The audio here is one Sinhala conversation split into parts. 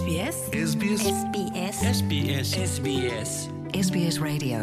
SBS SBS SBS SBS SBS SBS Radio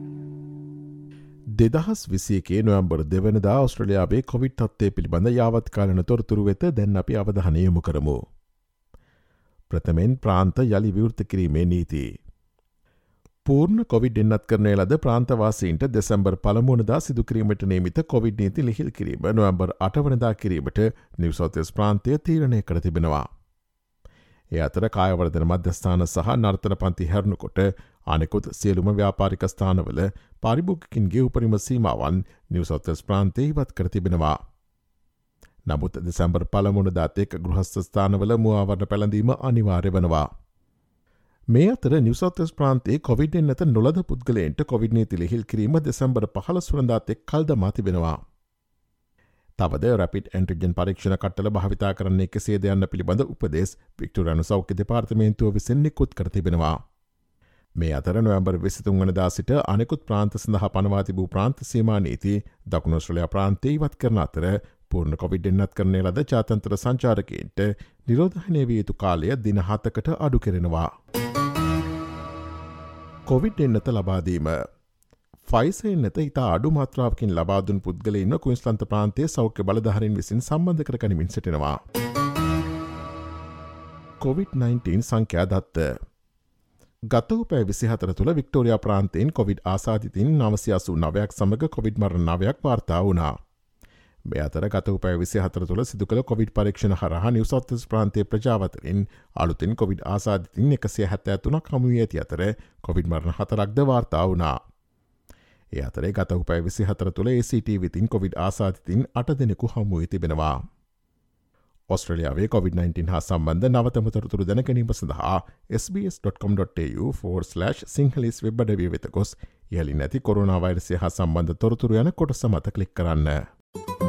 2021 November 2 වෙනිදා ඔස්ට්‍රේලියාවේ කොවිඩ් තත්ත්වය පිළිබඳ යාවත්කාලීන තොරතුරු වෙත දැන් අපි අවධානය යොමු කරමු. ප්‍රථමයෙන් ප්‍රාන්ත යලි විවෘත කිරීමේ නීති. පූර්ණ කොවිඩ් එන්නත් කරන ලද ප්‍රාන්තවාසීන්ට දෙසැම්බර් 1 වෙනිදා සිදු කිරීමට නියමිත කොවිඩ් නීති ලිහිල් කිරීම නොවැම්බර් 8 වෙනිදා කිරීමට නිව් සවුත් වෙල්ස් ප්‍රාන්තය තීරණය කර තිබෙනවා. ඒ අතර කායවර්ධන මධ්‍යස්ථාන සහ නර්තන පන්ති හැරුණුකොට අනෙකුත් සියලුම ව්‍යාපාරික ස්ථානවල පාරිභෝගිකින්ගේ උපරිම සීමාවන් නිව් සවුත් වෙල්ස් ප්‍රාන්තයේ ඉවත් කර තිබෙනවා. නමුත් දෙසැම්බර් 1 වෙනිදාත් එක් ගෘහස්ථ ස්ථානවල මුවාවරණ පැළඳීම අනිවාර්ය වෙනවා. මේ අතර නිව් සවුත් වෙල්ස් ප්‍රාන්තයේ කොවිඩ් එන්නත නොලද පුද්ගලයන්ට කොවිඩ් නීති ලිහිල් කිරීම දෙසැම්බර් 15 වෙනිදාත් එක් කල් දමා තිබෙනවා. තවද රැපිඩ් ඇන්ටිජන් පරීක්ෂණ කට්ටල භාවිතා කරන්නේ කෙසේද යන්න පිළිබඳ උපදෙස් වික්ටෝරියානු සෞඛ්‍ය දෙපාර්තමේන්තුව විසින් නිකුත් කර තිබෙනවා. මේ අතර නොවැම්බර් 23 වෙනිදා සිට අනෙකුත් ප්‍රාන්ත සඳහා පනවා තිබූ ප්‍රාන්ත සීමා නීති දකුණු ඔස්ට්‍රේලියා ප්‍රාන්තයේ ඉවත් කරන අතර පූර්ණ කොවිඩ් එන්නත් කරන ලද ජාත්‍යන්තර සංචාරකයන්ට නිරෝධනය විය යුතු කාලය දින 7කට අඩු කෙරෙනවා. කොවිඩ් එන්නත ලබාදීම ෆයිසර් එන්නත ඉතා අඩු මාත්‍රාවකින් ලබාදුන් පුද්ගලයින්ව ක්වීන්ස්ලන්ත ප්‍රාන්තයේ සෞඛ්‍ය බලධාරීන් විසින් සම්බන්ධ කර ගනිමින් සිටිනවා. COVID-19 සංඛ්‍යා දත්ත ගත වූ පැය 24 තුළ වික්ටෝරියා ප්‍රාන්තයෙන් කොවිඩ් ආසාදිතින් 989ක් සමග කොවිඩ් මරණ 9ක් වාර්තා වුණා. මේ අතර ගත වූ පැය 24 තුළ සිදු කළ කොවිඩ් පරීක්ෂණ හරහා නිව් සවුත් වෙල්ස් ප්‍රාන්තයේ ප්‍රජාව අතරින් අලුතින් කොවිඩ් ආසාදිතින් 173ක් හමු වී ඇති අතර කොවිඩ් මරණ 4ක්ද වාර්තා වුණා. ඒ අතරේ ගත වූ පැය 24 තුළ ACT වෙතින් කොවිඩ් ආසාදිතින් 8 දෙනෙකු හමු වී තිබෙනවා. ඔස්ට්‍රේලියාවේ COVID-19 හා සම්බන්ධ නවතම තොරතුරු දැන ගැනීම සඳහා sbs.com.au/sinhalese වෙබ් අඩවිය වෙත ගොස් ඉහළින් ඇති කොරෝනා වෛරසය හා සම්බන්ධ තොරතුරු යන කොටස මත ක්ලික් කරන්න.